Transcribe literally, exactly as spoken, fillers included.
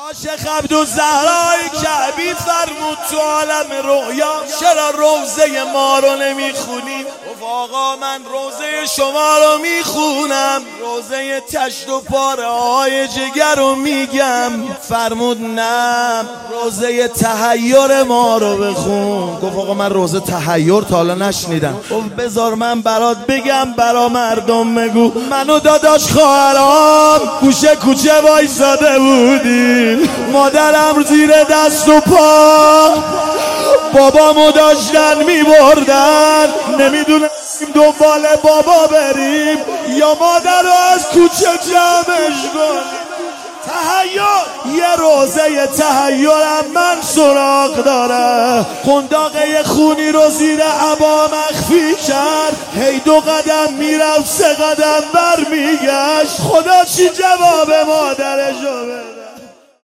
عاشق عبدالزهرای کعبی فرمود تو عالم رؤیا چرا روزه ما رو نمیخونیم؟ گفت آقا من روزه شما رو میخونم، روزه تشت و پاره های جگر رو میگم. فرمود نه، روزه تحیر ما رو بخون. گفت آقا من روزه تحیر تا حالا نشنیدم. گفت بذار من برات بگم، برا مردم بگو. من و داداش خواهرام گوشه کوچه وایساده بودیم، مادرم زیر دست و پا بابامو داشتن میبردن، نمیدونستیم دنبال بابا بریم یا مادر رو از کوچه جمعش کنیم. تحیر، یه روزه تحیرم من سراغ داره. قنداقه خونی رو زیر عبا مخفی کرد، هی دو قدم میرفت سه قدم بر میگشت. خدا چی جواب مادرشو بده.